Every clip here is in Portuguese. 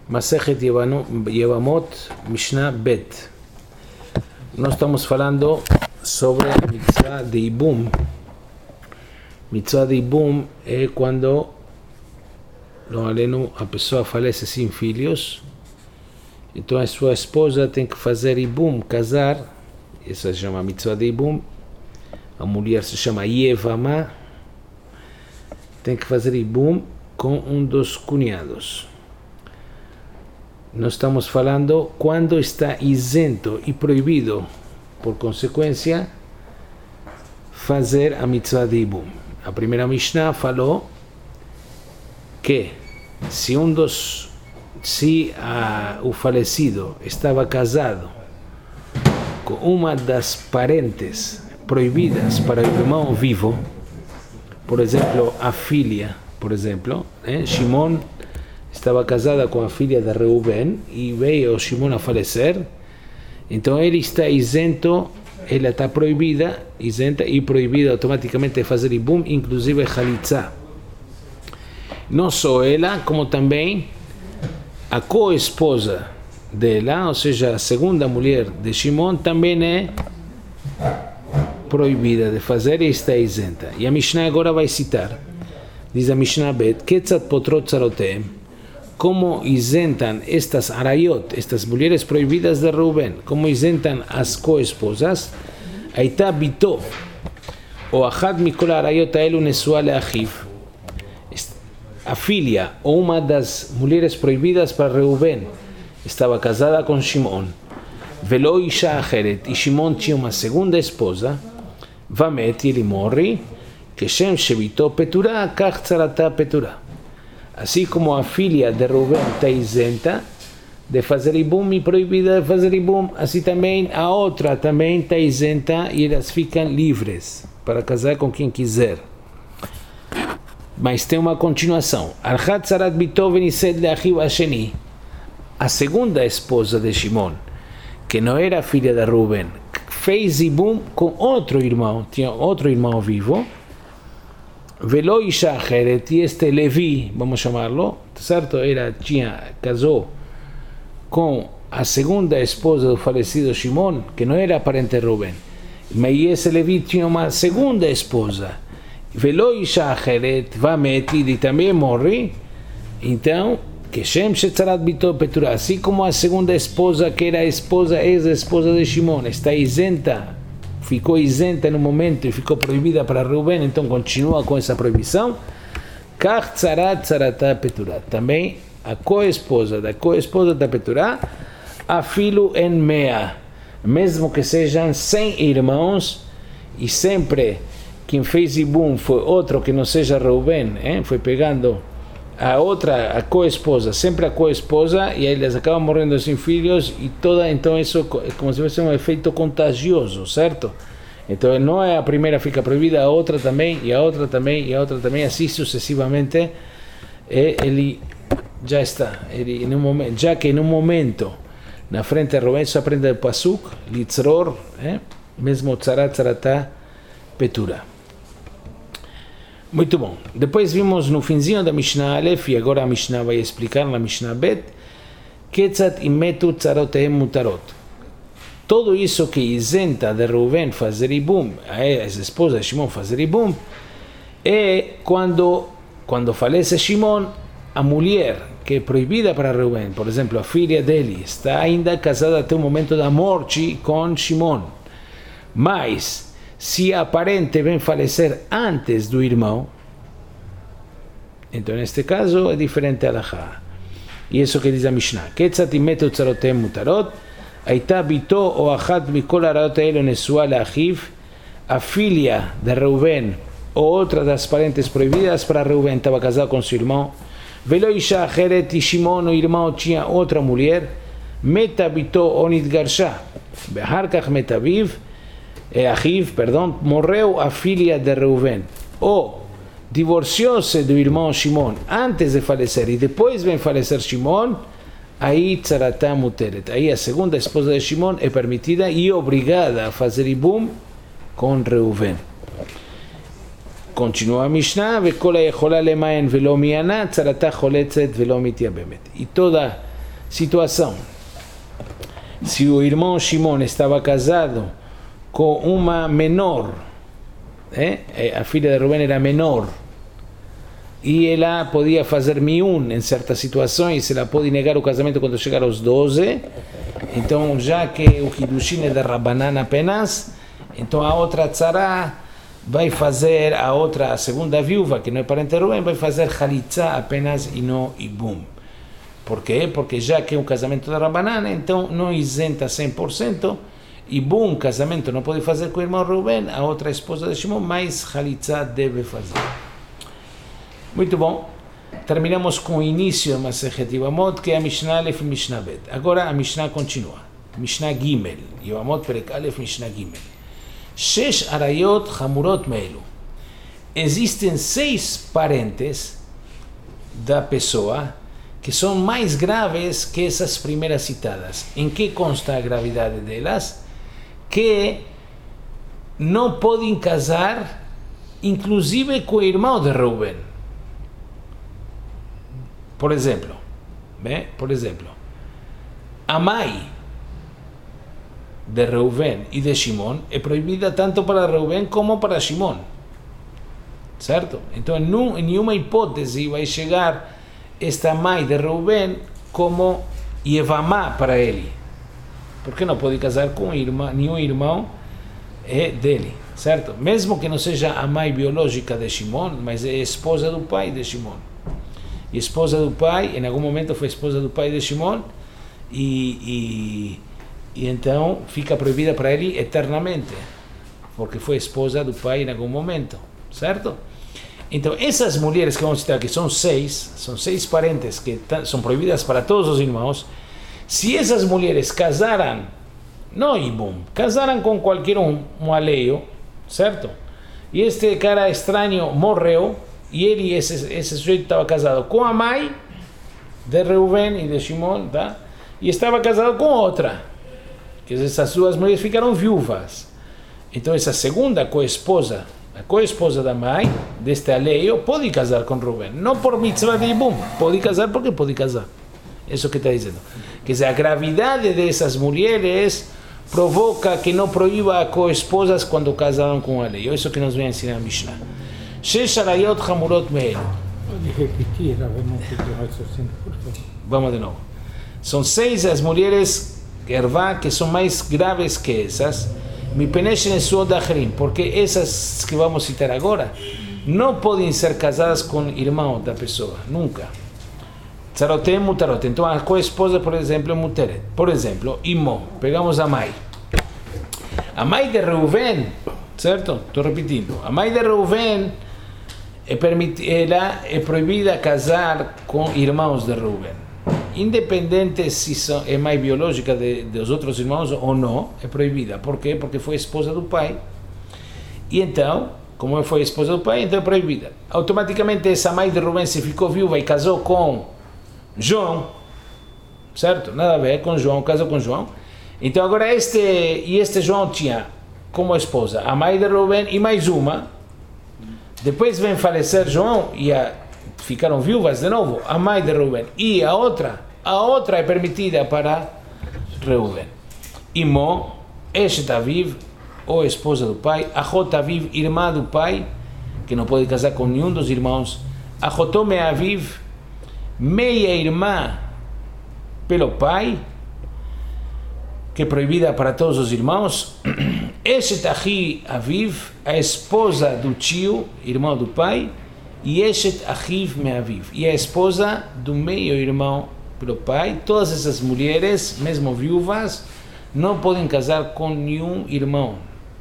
Masejet Yevamot, Mishnah Bet. Nós estamos falando sobre a mitzvah de Ibum. Mitzvah de Ibum é quando a pessoa falece sem filhos, então a sua esposa tem que fazer Ibum, casar. Essa se chama mitzvah de Ibum. A mulher se chama Yevamah, tem que fazer Ibum com um dos cunhados. Nós estamos falando quando está isento e proibido, por consequência, fazer a mitzvah de Ibum. A primeira Mishnah falou que se o falecido estava casado com uma das parentes proibidas para o irmão vivo, por exemplo, a filha, Shimon estava casada com a filha de Reuben e veio Shimon a falecer, então ele está isento, ela está isenta e proibida automaticamente de fazer Ibum, inclusive Chalitza. Não só ela, como também a co-esposa dela, ou seja, a segunda mulher de Shimon, também é proibida de fazer e está isenta. E a Mishnah agora vai citar, diz a Mishnah Bet, Ketzat potrot tzarotem, como isentam estas arayot, estas mulheres proibidas de Reuben, como isentam as co-esposas, Aita bito, ou achad mikol arayot aelu nesua leachiv, a filha ou uma das mulheres proibidas para Reuben estava casada com Shimon, velo isha acheret, e Shimon tinha uma segunda esposa, vamet, e ele morre, Keshem shebito peturá, kach tzarata peturá. Assim como a filha de Reuben está isenta de fazer Ibum e proibida de fazer Ibum, assim também a outra também está isenta e elas ficam livres para casar com quem quiser. Mas tem uma continuação. Archat Sarat Bito Venised Leachiv Asheni, a segunda esposa de Shimon, que não era filha de Reuben, fez Ibum com outro irmão, tinha outro irmão vivo, Velo Isha Acheret, e este Levi, vamos chamá-lo, certo? Casou com a segunda esposa do falecido Shimon, que não era parente de Reuben, mas esse Levi tinha uma segunda esposa, Velo Isha Acheret, Vamet, e também morre, então, Keshem Shetzarat Bito Peturá, assim como a segunda esposa, que era a ex-esposa de Shimon, está isenta, ficou isenta no momento e ficou proibida para Reuben, então continua com essa proibição. Kach tzarat tzarata peturá. Também a co-esposa da peturá, afilo en mea, mesmo que sejam 100 irmãos, e sempre quem fez Ibum foi outro que não seja Reuben, foi pegando a co-esposa, sempre a co-esposa, e aí eles acabam morrendo sem filhos, e então isso é como se fosse um efeito contagioso, certo? Então não é a primeira fica proibida, a outra também, e a outra também, e a outra também, assim sucessivamente, ele já está, já que no momento, na frente de Reuben, se aprende o pasuk, litzror, mesmo tzarat tzarata petura. Muito bom. Depois vimos no finzinho da Mishnah Aleph, e agora a Mishnah vai explicar na Mishnah Bet, Ketzat imetu tzarotehem mutarot. Tudo isso que isenta de Reuben fazer Ibum, a esposa de Shimon fazer Ibum, é quando falece Shimon, a mulher que é proibida para Reuben, por exemplo, a filha dele, está ainda casada até o momento da morte com Shimon. Mas se a parente vem falecer antes do irmão, então neste caso é diferente a halachá. E isso que diz a Mishnah. Ketzat imetu tzarotem mutarot, aita bito ou achat mikol arayot haelu nesua leachiv, a filha de Reuben ou outra das parentes proibidas para Reuben estava casada com seu irmão, velo isha acheret, e Shimon, o irmão, tinha outra mulher, meta bito ou nitgarsha, behar kach metaviv, Achiv, morreu a filha de Reuben, ou divorciou-se do irmão Shimon antes de falecer e depois vem falecer Shimon, aí tzaratá muteret, aí a segunda esposa de Shimon é permitida e obrigada a fazer Ibum com Reuben. Continua a Mishnah, e toda Situação. Se o irmão Shimon estava casado com uma menor, a filha de Rubén era menor, e ela podia fazer miun em certas situações, ela pode negar o casamento quando chegar aos 12, então já que o Kiddushin é de Rabbanan apenas, então a outra tzara vai fazer, a segunda viúva, que não é parente de Rubén, vai fazer Chalitza apenas e não Ibum. Por quê? Porque já que é um casamento de Rabbanan, então não isenta 100%, Ibum, casamento, não pode fazer com o irmão Rubén, a outra esposa de Shimon, mas Chalitza deve fazer. Muito bom. Terminamos com o início da Masechet Yevamot, que é a Mishnah Aleph e Mishnah Bet. Agora a Mishnah continua. Mishnah Gimel. Yevamot Perek Aleph, Mishnah Gimel. Shesh arayot hamurot meelu. Existem 6 parentes da pessoa que são mais graves que essas primeiras citadas. Em que consta a gravidade delas? Que não podem casar, inclusive com o irmão de Reuben. Por exemplo, a mãe de Reuben e de Shimon é proibida tanto para Reuben como para Shimon, certo? Então, em nenhuma hipótese vai chegar esta mãe de Reuben como Yevamá para ele, porque não pode casar com nenhum irmão dele, certo? Mesmo que não seja a mãe biológica de Shimon, mas é esposa do pai de Shimon. E esposa do pai, em algum momento foi esposa do pai de Shimon, e então fica proibida para ele eternamente, porque foi esposa do pai em algum momento, certo? Então essas mulheres que vamos citar aqui são 6 parentes que são proibidas para todos os irmãos. Se essas mulheres casaram, não Ibum, casaram com qualquer um alheio, certo? E este cara estranho morreu, e ele, esse sujeito estava casado com a mãe de Reuben e de Shimon, tá? E estava casado com outra. Que essas duas mulheres ficaram viúvas. Então essa segunda co-esposa, a co-esposa da mãe deste alheio, pode casar com Reuben. Não por mitzvah de Ibum, pode casar porque pode casar. Isso que está dizendo. Quer dizer, a gravidade dessas mulheres provoca que não proíba a co-esposas quando casaram com o alheio. Isso que nos vem ensinar a Mishnah. Shesh arayot hamurot meelu. Vamos de novo. São 6 as mulheres que são mais graves que essas. Porque essas que vamos citar agora não podem ser casadas com irmão da pessoa, nunca. Tzarotem mutarot. Então a co-esposa, por exemplo, é muteret. Por exemplo, Imo, pegamos a mãe. A mãe de Reuven, certo? Estou repetindo. A mãe de Reuven ela é proibida casar com irmãos de Reuben, independente se é mãe biológica dos outros irmãos ou não, é proibida. Por quê? Porque foi esposa do pai, e então, como foi esposa do pai, então é proibida. Automaticamente essa mãe de Reuben se ficou viúva e casou com João, certo? Nada a ver com João, casou com João. Então agora este João tinha como esposa a mãe de Reuben e mais uma. Depois vem falecer João e ficaram viúvas de novo, a mãe de Reuben e a outra é permitida para Reuben. Imo, Eshet Aviv, ou esposa do pai, Achot Aviv, irmã do pai, que não pode casar com nenhum dos irmãos, Achotome Aviv, meia irmã pelo pai, que é proibida para todos os irmãos, Eshet Achi Aviv, a esposa do tio, irmão do pai, e Eshet Achiv Meaviv, e a esposa do meio irmão pelo pai. Todas essas mulheres, mesmo viúvas, não podem casar com nenhum irmão,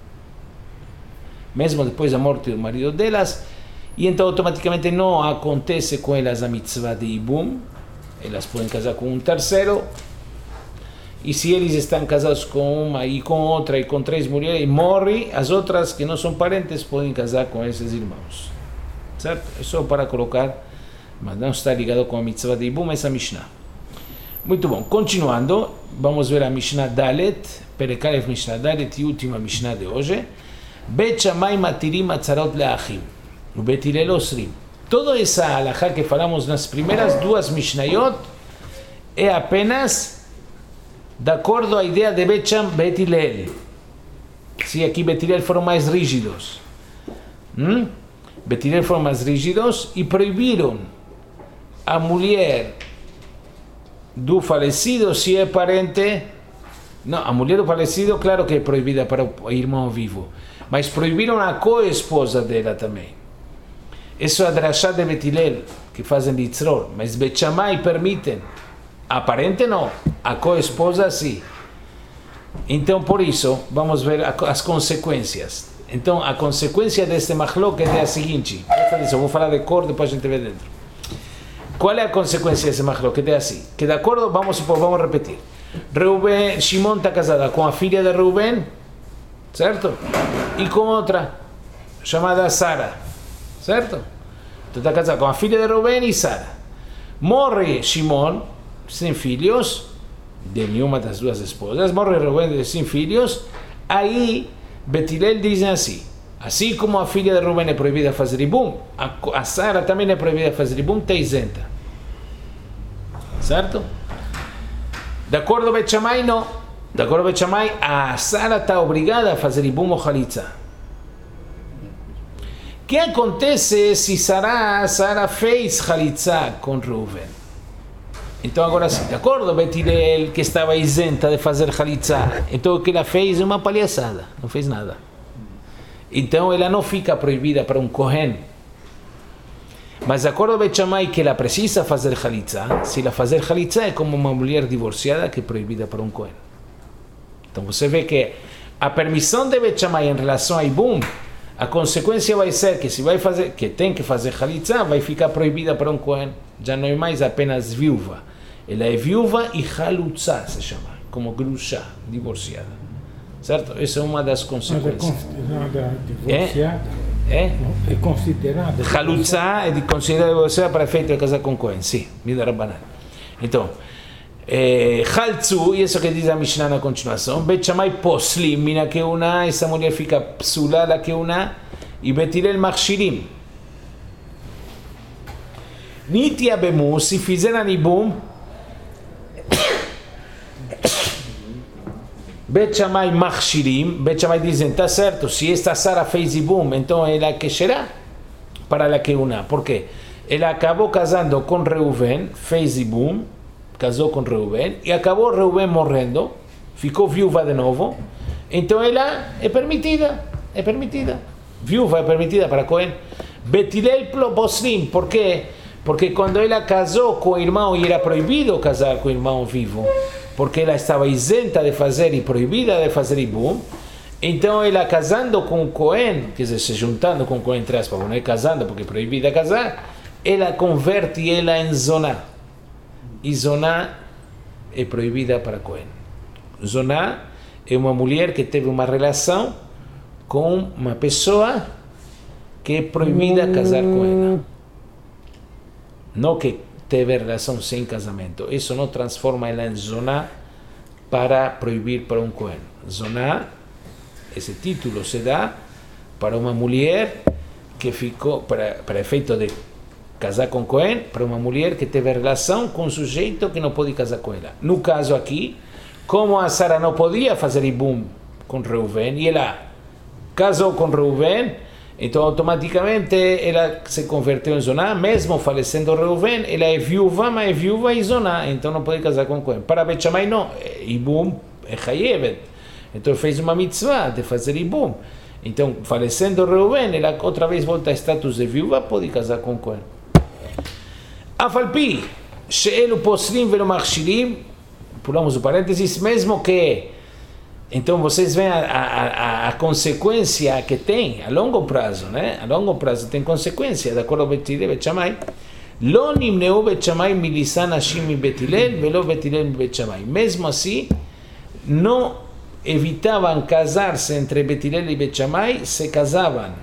mesmo depois da morte do marido delas, e então automaticamente não acontece com elas a mitzvah de Ibum, elas podem casar com um terceiro. E se eles estão casados com uma e com outra e com 3 mulheres e morrem, as outras que não são parentes podem casar com esses irmãos, certo? É só para colocar, mas não está ligado com a mitzvah de Ibum, essa Mishnah. Muito bom, continuando, vamos ver a Mishnah Dalet, Perek Aleph Mishnah Dalet e última Mishnah de hoje. Bet Shammai matirim atzarot leachim, o Bet Hillel osrim. Toda essa halachá que falamos nas primeiras 2 Mishnayot é apenas de acordo à ideia de Bet Hillel. Se aqui Bet Hillel foram mais rígidos. Bet Hillel foram mais rígidos e proibiram a mulher do falecido se é parente. Não, a mulher do falecido, claro que é proibida para o irmão vivo, mas proibiram a co-esposa dela também. Isso é a drashá de Bet Hillel, que fazem Litzror, mas Bet Shammai permitem. A parente não, a co-esposa sim. Então, por isso, vamos ver as consequências. Então, a consequência deste machlok é a seguinte. Eu vou falar de cor, depois a gente vê dentro. Qual é a consequência desse machlok? É assim, que de acordo, vamos repetir. Reuben, Shimon está casada com a filha de Reuben, certo? E com outra, chamada Sara, certo? Então está casada com a filha de Reuben e Sara. Morre Shimon, sem filhos, de nenhuma das duas esposas, morre Reuben sem filhos, aí Bet Hillel diz assim como a filha de Reuben é proibida de fazer ibum, a Sara também é proibida de fazer ibum, está isenta. Certo? De acordo com Bet Shammai, não. De acordo com Bet Shammai, a Sara está obrigada a fazer ibum ou halitza. O que acontece se Sara fez halitza com Reuben? Então agora sim, de acordo com Bet Hillel, que estava isenta de fazer halitza, então o que ela fez é uma palhaçada, não fez nada. Então ela não fica proibida para um Kohen. Mas de acordo com Bet Shammai, que ela precisa fazer halitza, se ela fazer halitza é como uma mulher divorciada que é proibida para um Kohen. Então você vê que a permissão de Bet Shammai em relação a ibum, a consequência vai ser que se vai fazer, que tem que fazer halitza, vai ficar proibida para um Kohen. Já não é mais apenas viúva. Ela é viúva e halutza se chama, como grusha, divorciada. Certo? Essa é uma das consequências. Mas é considerada divorciada? É considerada? Halutza é considerada divorciada para efeito de casar com Kohen. Sim, vida Rabbanan. Então, Haltzu, e isso que diz a Mishnah na continuação, Bet Shammai poslim, mina que uma, essa mulher fica psula la que uma, e Bet Hillel machshirim. Nitia bemu, se fizeram ibum, Bet Shammai machshirim, Bet Shammai dizem, está certo, se esta Sara fez ibum, então ela que será para la que uma. Por quê? Ela acabou casando com Reuven, fez ibum, casou com Reuven, e acabou Reuven morrendo, ficou viúva de novo, então ela é permitida. Viúva é permitida para Cohen. Bet Hillel poslim, por quê? Porque quando ela casou com o irmão, e era proibido casar com o irmão vivo, porque ela estava isenta de fazer e proibida de fazer ibum, então ela casando com o Cohen, quer dizer, se juntando com o Cohen, entre aspas, não é casando porque é proibida casar, ela converte ela em zoná. E zoná é proibida para Cohen. Zoná é uma mulher que teve uma relação com uma pessoa que é proibida casar com ela. Não que teve relação sem casamento. Isso não transforma ela em zoná para proibir para um Cohen. Zoná, esse título se dá para uma mulher que ficou, para efeito de casar com Cohen, para uma mulher que teve relação com um sujeito que não pode casar com ela. No caso aqui, como a Sara não podia fazer ibum com Reuven, e ela casou com Reuven, então automaticamente ela se converteu em zoná, mesmo falecendo Reuven, ela é viúva, mas é viúva e zoná, então não pode casar com Cohen. Para Bet Shammai não, ibum é chayevet, então fez uma mitzvah de fazer ibum. Então, falecendo Reuven, ela outra vez volta a status de viúva, pode casar com Cohen. Afalpi, she'elu poslim velo machshirim, pulamos o parênteses, mesmo que, então vocês veem a consequência que tem a longo prazo, né? A longo prazo tem consequência, de acordo com Bet Hillel, Bet Shammai. Lo nimneu Bet Shammai milisan nashim mi Bet Hillel, velo Bet Hillel mi Bet Shammai. Mesmo assim, não evitavam casar-se entre Bet Hillel e Bet Shammai, se casavam.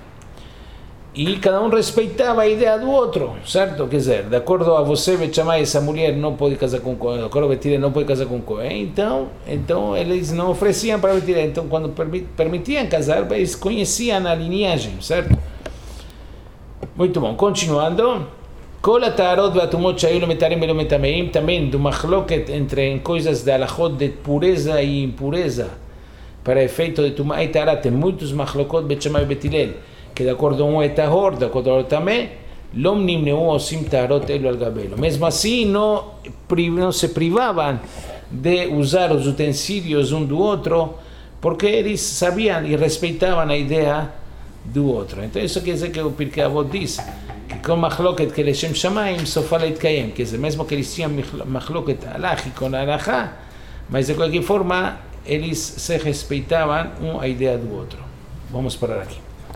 E cada um respeitava a ideia do outro, certo? Quer dizer, de acordo a você, Bet Shammai, essa mulher não pode casar com Cohen, de acordo a Bet Hillel não pode casar com Cohen, então eles não ofereciam para Bet Hillel, então quando permitiam casar, eles conheciam a linhagem, certo? Muito bom, continuando. Kol ha'tarot ve'atumot shayu lo metarim velo metameim, também do machloket entre coisas de alachot de pureza e impureza, para efeito de tumá e tará, tem muitos machlokot Bet Shammai e Bet Hillel, que de acordo um é tahor, de acordo ao outro também, lom nimneu osim tarot elo al gabelo. Mesmo assim, não se privavam de usar os utensílios um do outro, porque eles sabiam e respeitavam a ideia do outro. Então isso quer dizer que o Pirkei Avot diz que com machloket que leshem shamayim sofa leitkayem, quer dizer, mesmo que eles tinham machloket alachi com alachá, mas de qualquer forma eles se respeitavam a ideia do outro. Vamos parar aqui.